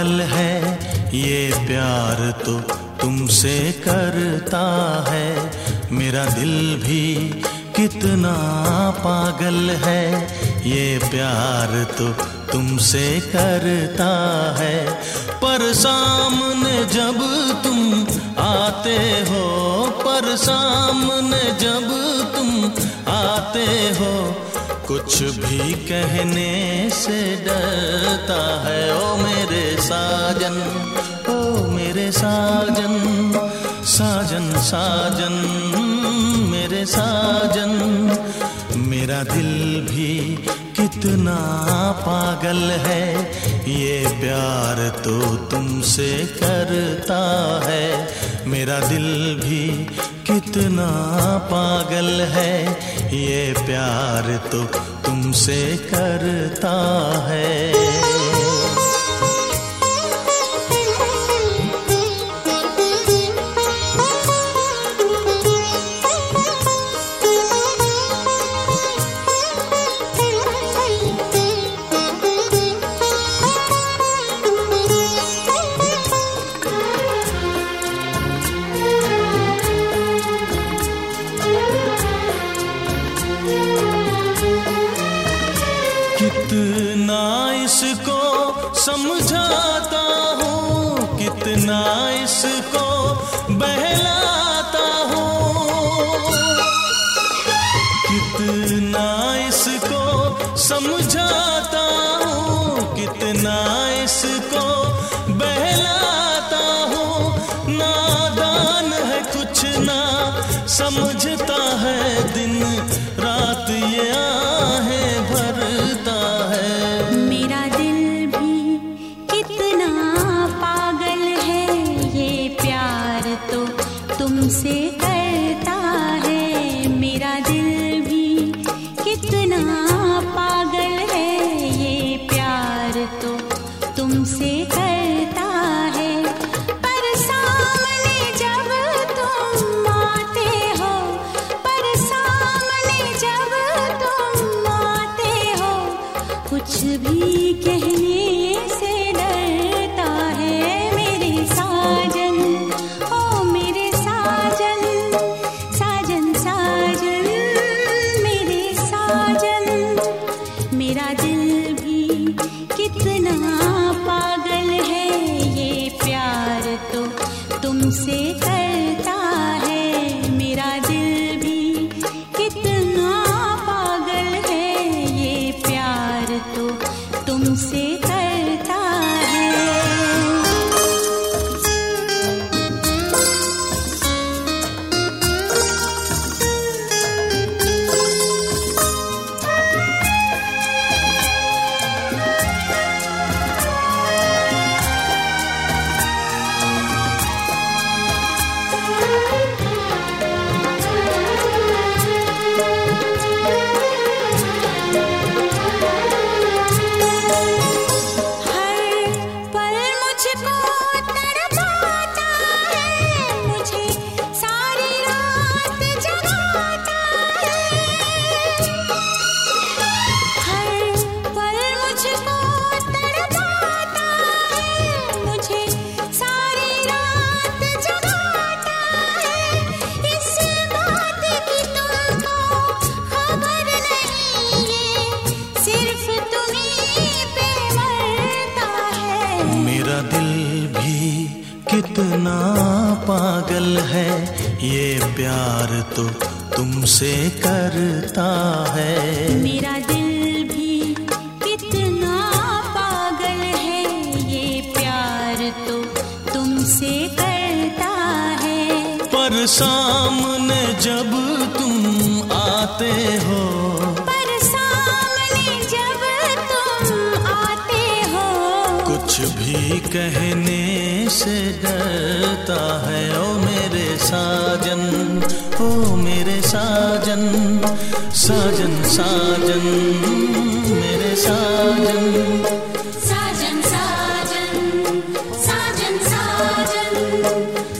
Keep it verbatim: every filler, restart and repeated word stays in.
पागल है, ये प्यार तो तुमसे करता है। मेरा दिल भी कितना पागल है, ये प्यार तो तुमसे करता है। पर सामने जब तुम आते हो, पर सामने जब तुम आते हो, कुछ भी कहने से डरता है। ओ मेरे साजन, ओ मेरे साजन, साजन साजन मेरे साजन। मेरा दिल भी कितना पागल है, ये प्यार तो तुमसे करता है। मेरा दिल भी कितना पागल है, ये प्यार तो तुमसे करता है। कितना इसको समझाता हूँ, कितना इसको बहलाता हूँ, कितना इसको समझाता हूँ, कितना इसको बहलाता हूँ। नादान है कुछ ना समझता है, दिन रात ये आहें भरता है। मेरा दिल भी कितना पागल है, ये प्यार तो तुमसे करता है। मेरा दिल भी कितना पागल है, ये प्यार तो तुमसे करता है। पर सामने जब तुम आते हो, पर सामने जब तुम आते हो, कुछ भी कहने से डरता है। मेरे साजन, ओ मेरे साजन, साजन साजन मेरे साजन। मेरा दिल भी कितना पागल है, ये प्यार तो तुमसे करता है। मेरा दिल भी कितना पागल है, ये प्यार तो तुमसे करता है। मेरा दिल भी कितना पागल है, ये प्यार तो तुमसे करता है। मेरा दिल भी कितना पागल है, ये प्यार तो तुमसे करता है। पर सामने जब तुम आते हो, पर सामने जब तुम आते हो, कुछ भी कहने से डरता है। ओ मेरे साजन, ओ मेरे साजन, साजन साजन मेरे साजन। साजन साजन, साजन साजन